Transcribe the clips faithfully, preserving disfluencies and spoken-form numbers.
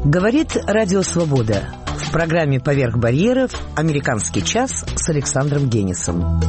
Говорит Радио Свобода. В программе «Поверх барьеров» «Американский час» с Александром Генисом.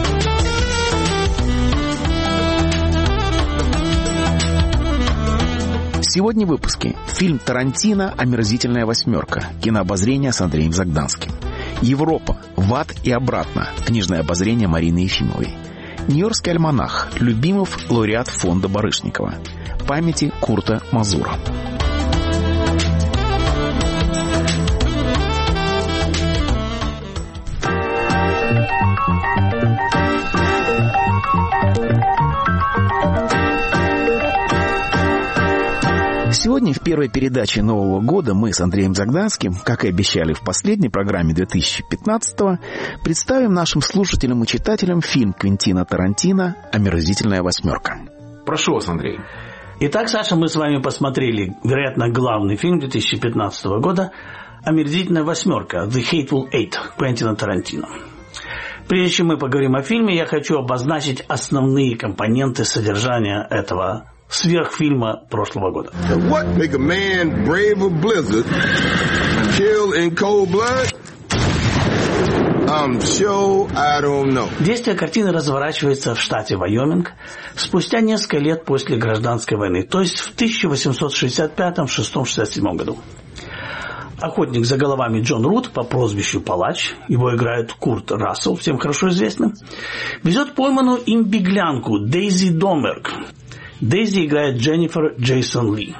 Сегодня в выпуске. Фильм Тарантино «Омерзительная восьмерка». Кинообозрение с Андреем Загданским. Европа. В ад и обратно. Книжное обозрение Марины Ефимовой. Нью-Йоркский альманах. Любимов, лауреат фонда Барышникова. Памяти Курта Мазура. Сегодня в первой передаче Нового года мы с Андреем Загданским, как и обещали в последней программе две тысячи пятнадцатого, представим нашим слушателям и читателям фильм Квентина Тарантино «Омерзительная восьмерка». Прошу вас, Андрей. Итак, Саша, мы с вами посмотрели, вероятно, главный фильм две тысячи пятнадцатого года «Омерзительная восьмерка» «The Hateful Eight» Квентина Тарантино. Прежде чем мы поговорим о фильме, я хочу обозначить основные компоненты содержания этого сверхфильма прошлого года. What make a man brave a blizzard, kill in cold blood? I'm sure I don't know. Действие картины разворачивается в штате Вайоминг спустя несколько лет после гражданской войны, то есть в тысяча восемьсот шестьдесят пятом, шестьдесят шестьдесят седьмом году. Охотник за головами Джон Рут по прозвищу Палач, его играет Курт Рассел, всем хорошо известный, везет пойманную им беглянку Дейзи Домберг. Дейзи играет Дженнифер Джейсон Ли.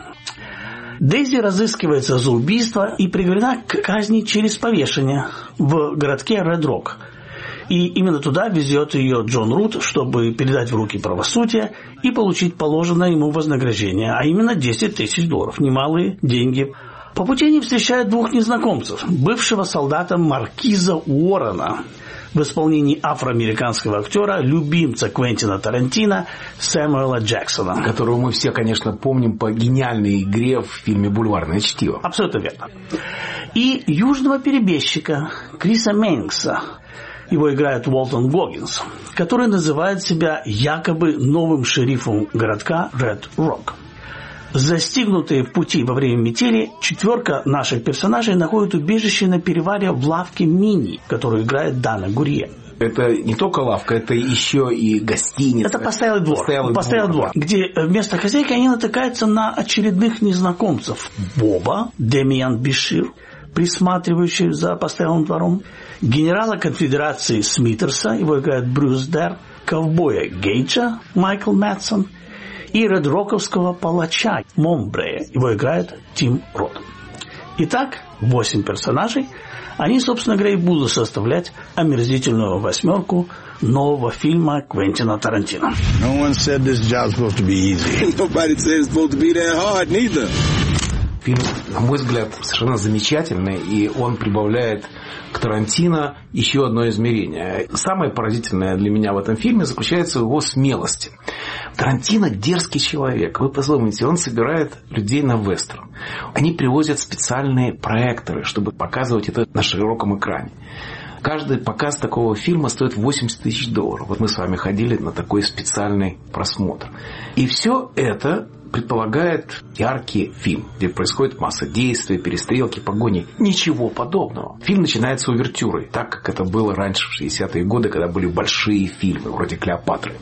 Дейзи разыскивается за убийство и приговорена к казни через повешение в городке Ред-Рок. И именно туда везет ее Джон Рут, чтобы передать в руки правосудия и получить положенное ему вознаграждение, а именно десять тысяч долларов. Немалые деньги. По пути они встречают двух незнакомцев. Бывшего солдата Маркиза Уоррена в исполнении афроамериканского актера, любимца Квентина Тарантино Сэмюэла Джексона. Которого мы все, конечно, помним по гениальной игре в фильме «Бульварное чтиво». Абсолютно верно. И южного перебежчика Криса Мейнкса. Его играет Уолтон Гоггинс, который называет себя якобы новым шерифом городка Ред-Рок. Застигнутые в пути во время метели, четверка наших персонажей находит убежище на перевале в лавке Мини, которую играет Дана Гурье. Это не только лавка, это еще и гостиница. Это постоялый двор, постоялый постоялый двор, двор, где вместо хозяйки они натыкаются на очередных незнакомцев. Боба, Демиан Бишир, присматривающий за постоялым двором, генерала конфедерации Смитерса, его играет Брюс Дер, ковбоя Гейджа, Майкл Мэтсон, и редроковского палача Момбрея. Его играет Тим Рот. Итак, восемь персонажей. Они, собственно говоря, и будут составлять омерзительную восьмерку нового фильма Квентина Тарантино. No one said this job's supposed to be easy. Nobody said it's supposed to be that hard neither. Фильм, на мой взгляд, совершенно замечательный, и он прибавляет к Тарантино еще одно измерение. Самое поразительное для меня в этом фильме заключается в его смелости. Тарантино дерзкий человек. Вы подумайте, он собирает людей на вестерн. Они привозят специальные проекторы, чтобы показывать это на широком экране. Каждый показ такого фильма стоит восемьдесят тысяч долларов. Вот мы с вами ходили на такой специальный просмотр. И все это предполагает яркий фильм, где происходит масса действий, перестрелки, погони. Ничего подобного. Фильм начинается увертюрой, так как это было раньше, в шестидесятые годы, когда были большие фильмы, вроде «Клеопатры».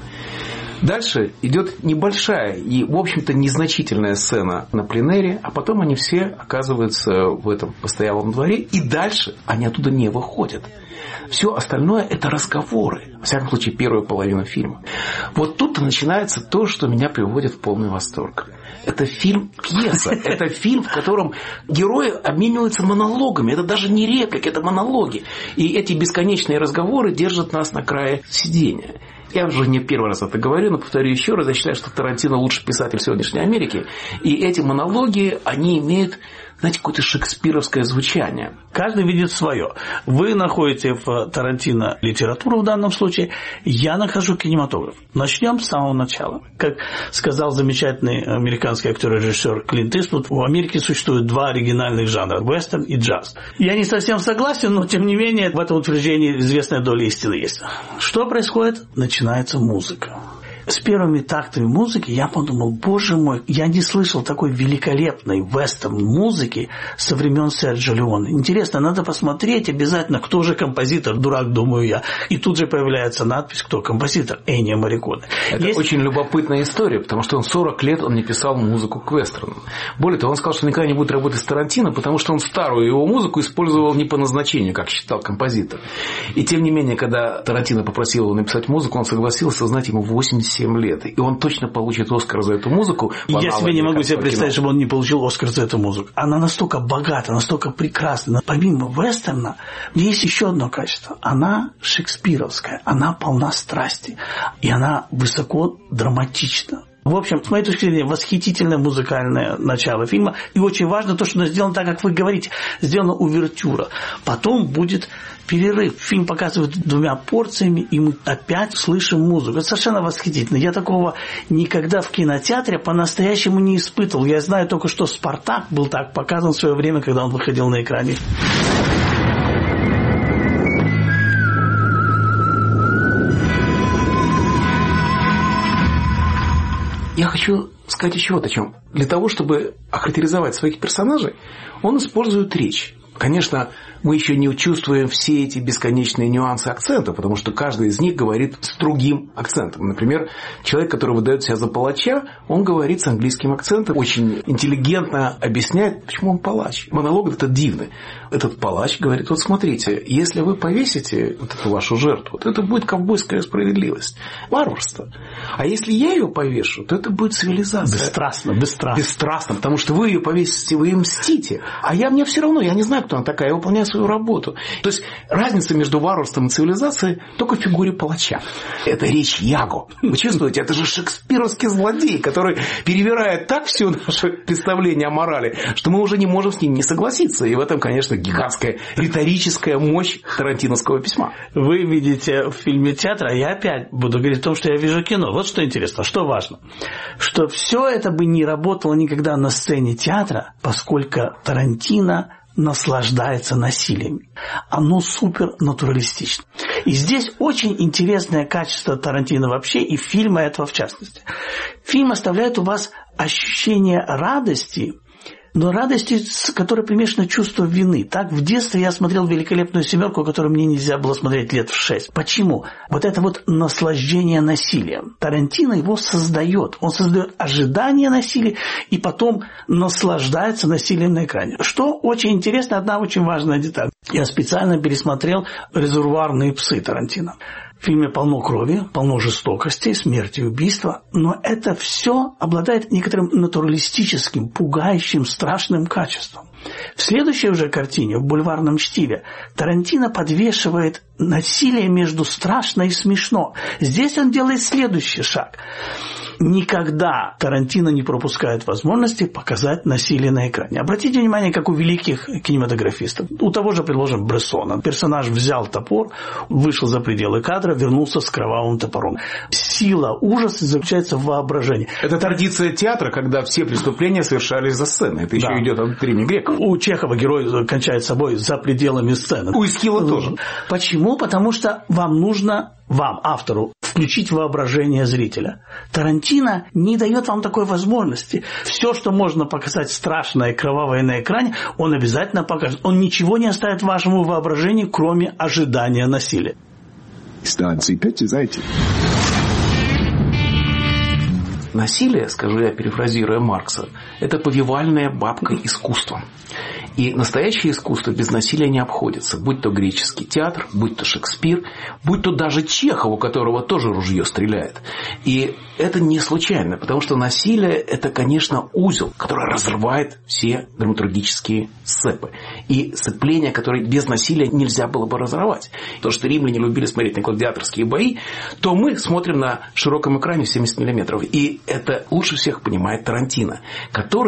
Дальше идет небольшая и, в общем-то, незначительная сцена на пленэре, а потом они все оказываются в этом постоялом дворе, и дальше они оттуда не выходят. Все остальное – это разговоры. Во всяком случае, первую половину фильма. Вот тут-то начинается то, что меня приводит в полный восторг. Это фильм-пьеса. Это фильм, в котором герои обмениваются монологами. Это даже не реплики, это монологи. И эти бесконечные разговоры держат нас на крае сидения. Я уже не первый раз это говорю, но повторю еще раз. Я считаю, что Тарантино лучший писатель сегодняшней Америки. И эти монологи, они имеют, знаете, какое-то шекспировское звучание. Каждый видит свое. Вы находите в Тарантино литературу в данном случае. Я нахожу кинематограф. Начнем с самого начала. Как сказал замечательный американский актер и режиссер Клинт Иствуд, в Америке существует два оригинальных жанра – вестерн и джаз. Я не совсем согласен, но тем не менее в этом утверждении известная доля истины есть. Что происходит? Начинается музыка. с первыми тактами музыки я подумал, боже мой, я не слышал такой великолепной вестерн-музыки со времен Серджио Леоне. Интересно, надо посмотреть обязательно, кто же композитор, дурак, думаю я. И тут же появляется надпись, кто композитор, Эннио Морриконе. Это Есть... очень любопытная история, потому что он сорок лет он не писал музыку к вестернам. Более того, он сказал, что никогда не будет работать с Тарантино, потому что он старую его музыку использовал не по назначению, как считал композитор. И тем не менее, когда Тарантино попросил его написать музыку, он согласился, знаете, ему восемьдесят семь лет. И он точно получит Оскар за эту музыку. Я себе не могу себе представить, чтобы он не получил Оскар за эту музыку. Она настолько богата, настолько прекрасна. Помимо вестерна, у нее есть еще одно качество. Она шекспировская, она полна страсти. И она высоко драматична. В общем, с моей точки зрения, восхитительное музыкальное начало фильма. И очень важно то, что сделано так, как вы говорите. Сделана увертюра. Потом будет перерыв. Фильм показывают двумя порциями, и мы опять слышим музыку. Это совершенно восхитительно. Я такого никогда в кинотеатре по-настоящему не испытывал. Я знаю только, что «Спартак» был так показан в свое время, когда он выходил на экране. Я хочу сказать еще вот о чем. Для того, чтобы охарактеризовать своих персонажей, он использует речь. Конечно, мы еще не чувствуем все эти бесконечные нюансы акцента, потому что каждый из них говорит с другим акцентом. Например, человек, который выдает себя за палача, он говорит с английским акцентом, очень интеллигентно объясняет, почему он палач. Монолог этот дивный. Этот палач говорит, вот смотрите, если вы повесите вот эту вашу жертву, то это будет ковбойская справедливость, варварство. А если я ее повешу, то это будет цивилизация. Бесстрастно, бесстрастно. Бесстрастно, потому что вы ее повесите, вы ей мстите. А я мне все равно, я не знаю, кто она такая, я выполняю свою работу. То есть разница между варварством и цивилизацией только в фигуре палача. Это речь Яго. Вы чувствуете, это же шекспировский злодей, который перевирает так все наше представление о морали, что мы уже не можем с ним не согласиться. И в этом, конечно, гигантская риторическая мощь тарантиновского письма. Вы видите в фильме театр, а я опять буду говорить о том, что я вижу кино. Вот что интересно, что важно. Что все это бы не работало никогда на сцене театра, поскольку Тарантино наслаждается насилием. Оно супернатуралистично. И здесь очень интересное качество Тарантино вообще и фильма этого в частности. Фильм оставляет у вас ощущение радости, но радости, с которой примешано чувство вины. Так, в детстве я смотрел «Великолепную семерку», которую мне нельзя было смотреть лет в шесть. Почему? Вот это вот наслаждение насилием. Тарантино его создает. Он создает ожидание насилия и потом наслаждается насилием на экране. Что очень интересно, одна очень важная деталь. Я специально пересмотрел «Резервуарные псы» Тарантино. В фильме полно крови, полно жестокости, смерти и убийства, но это все обладает некоторым натуралистическим, пугающим, страшным качеством. В следующей уже картине, в «Бульварном чтиве», Тарантино подвешивает насилие между страшно и смешно. Здесь он делает следующий шаг. Никогда Тарантино не пропускает возможности показать насилие на экране. Обратите внимание, как у великих кинематографистов. У того же, предложим, Брессона. Персонаж взял топор, вышел за пределы кадра, вернулся с кровавым топором. Сила ужаса заключается в воображении. Это традиция театра, когда все преступления совершались за сценой. Это еще да. идет от древних греков. У Чехова герой кончает собой за пределами сцены. У Эскила тоже. Почему? Потому что вам нужно, вам, автору, включить воображение зрителя. Тарантино не дает вам такой возможности. Все, что можно показать страшное и кровавое на экране, он обязательно покажет. Он ничего не оставит вашему воображению, кроме ожидания насилия. Насилие, скажу я, перефразируя Маркса, это повивальная бабка искусства. И настоящее искусство без насилия не обходится. Будь то греческий театр, будь то Шекспир, будь то даже Чехов, у которого тоже ружье стреляет. И это не случайно, потому что насилие – это, конечно, узел, который разрывает все драматургические сцепы. И сцепления, которые без насилия нельзя было бы разорвать. То, что римляне любили смотреть на гладиаторские бои, то мы смотрим на широком экране семьдесят миллиметров. И это лучше всех понимает Тарантино, который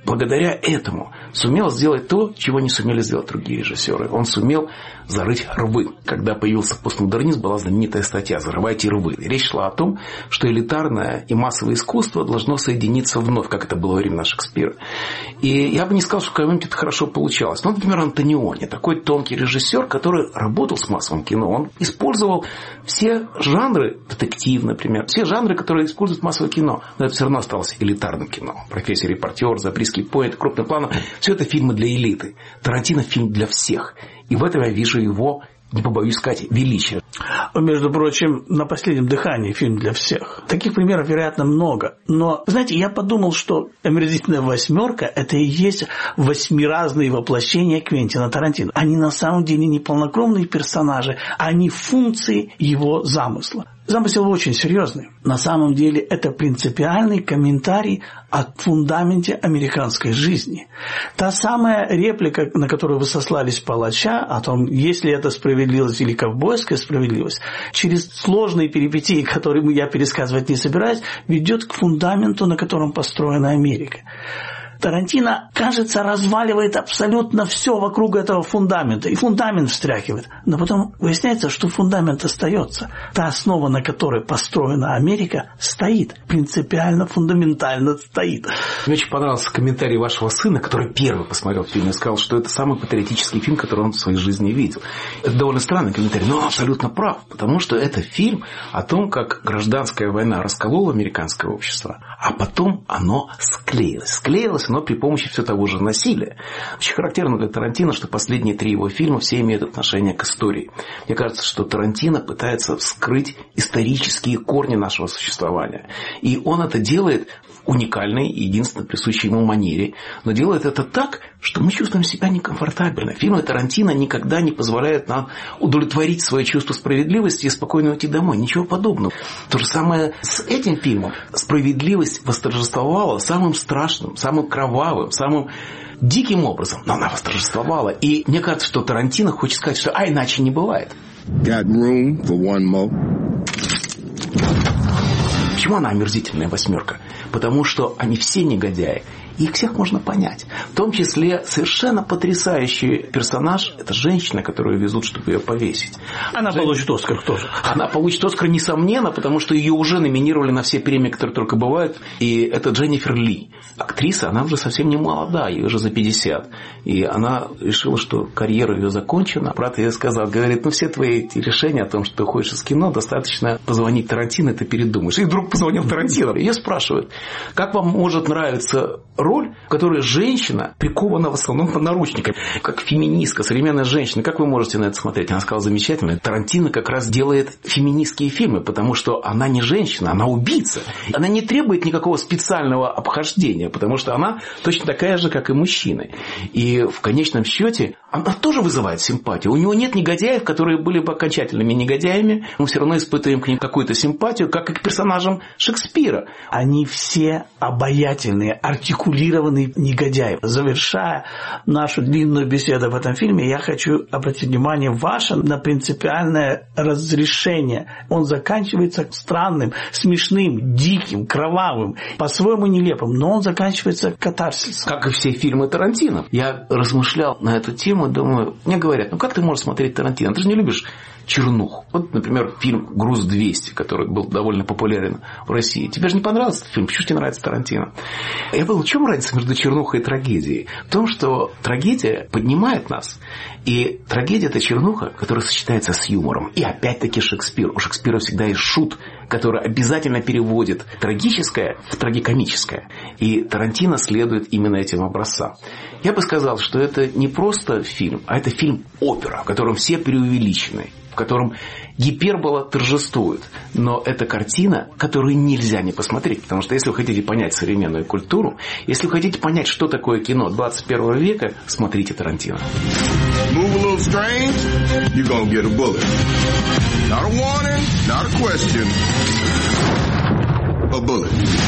благодаря этому сумел сделать то, чего не сумели сделать другие режиссеры. Он сумел зарыть рвы. Когда появился постмодернизм, была знаменитая статья «Зарывайте рвы». Речь шла о том, что элитарное и массовое искусство должно соединиться вновь, как это было во времена Шекспира. И я бы не сказал, что в какой-нибудь это хорошо получалось. Ну, например, Антониони, такой тонкий режиссер, который работал с массовым кино. Он использовал все жанры, детектив, например, все жанры, которые используют массовое кино. Но это все равно осталось элитарным кино. «Профессия репортер», «Заприский поэт», «Крупный план». Все это фильмы для элиты. Тарантино фильм для всех. И в этом я вижу его, не побоюсь сказать, величие. Между прочим, «На последнем дыхании» фильм для всех. Таких примеров, вероятно, много. Но, знаете, я подумал, что «Омерзительная восьмерка» – это и есть восьмиразные воплощения Квентина Тарантино. Они на самом деле не полнокровные персонажи, они функции его замысла. Замысел очень серьезный. На самом деле это принципиальный комментарий о фундаменте американской жизни. Та самая реплика, на которую вы сослались палача, о том, есть ли это справедливость или ковбойская справедливость, через сложные перипетии, которые я пересказывать не собираюсь, ведет к фундаменту, на котором построена Америка. Тарантино, кажется, разваливает абсолютно все вокруг этого фундамента. И фундамент встряхивает. Но потом выясняется, что фундамент остается. Та основа, на которой построена Америка, стоит. Принципиально, фундаментально стоит. Мне очень понравился комментарий вашего сына, который первый посмотрел фильм и сказал, что это самый патриотический фильм, который он в своей жизни видел. Это довольно странный комментарий, но он абсолютно прав. Потому что это фильм о том, как гражданская война расколола американское общество, а потом оно склеилось. Склеилось но при помощи все того же насилия. Очень характерно для Тарантино, что последние три его фильма все имеют отношение к истории. Мне кажется, что Тарантино пытается вскрыть исторические корни нашего существования. И он это делает в уникальной и единственно присущей ему манере. Но делает это так, что мы чувствуем себя некомфортабельно. Фильмы Тарантино никогда не позволяют нам удовлетворить свое чувство справедливости и спокойно уйти домой. Ничего подобного. То же самое с этим фильмом. Справедливость восторжествовала самым страшным, самым кровавым, самым диким образом. Но она восторжествовала. И мне кажется, что Тарантино хочет сказать, что а иначе не бывает. Got room for one more. Почему она омерзительная восьмерка? Потому что они все негодяи. И их всех можно понять. В том числе совершенно потрясающий персонаж – это женщина, которую везут, чтобы ее повесить. Она Жен... получит Оскар тоже. Она получит Оскар, несомненно, потому что ее уже номинировали на все премии, которые только бывают. И это Дженнифер Ли. Актриса, она уже совсем не молода, ей уже за пятьдесят. И она решила, что карьера ее закончена. Брат ей сказал, говорит, ну все твои эти решения о том, что ты уходишь из кино, достаточно позвонить Тарантино, ты передумаешь. И вдруг позвонил Тарантино. Ее спрашивают, как вам может нравиться роль, в которой женщина прикована в основном по наручникам, как феминистка, современная женщина. Как вы можете на это смотреть? Она сказала замечательно. Тарантино как раз делает феминистские фильмы, потому что она не женщина, она убийца. Она не требует никакого специального обхождения, потому что она точно такая же, как и мужчины. И в конечном счете она тоже вызывает симпатию. У него нет негодяев, которые были бы окончательными негодяями. Мы все равно испытываем к ним какую-то симпатию, как и к персонажам Шекспира. Они все обаятельные, артикулированные негодяи. Завершая нашу длинную беседу в этом фильме, я хочу обратить внимание ваше на принципиальное разрешение. Он заканчивается странным, смешным, диким, кровавым, по-своему нелепым, но он заканчивается катарсисом. Как и все фильмы Тарантино. Я размышлял на эту тему, думаю, мне говорят, ну как ты можешь смотреть Тарантино? Ты же не любишь чернуху. Вот, например, фильм «Груз двести», который был довольно популярен в России. Тебе же не понравился этот фильм? Почему тебе нравится Тарантино? Я подумал, в чем разница между чернухой и трагедией? В том, что трагедия поднимает нас. И трагедия – это чернуха, которая сочетается с юмором. И опять-таки Шекспир. У Шекспира всегда есть шут, который обязательно переводит трагическое в трагикомическое. И Тарантино следует именно этим образцам. Я бы сказал, что это не просто фильм, а это фильм-опера, в котором все преувеличены, в котором гипербола торжествует. Но это картина, которую нельзя не посмотреть. Потому что если вы хотите понять современную культуру, если вы хотите понять, что такое кино двадцать первого века, смотрите Тарантино. Move a little strange, you're gonna get a bullet. Not a warning, not a question. A bullet.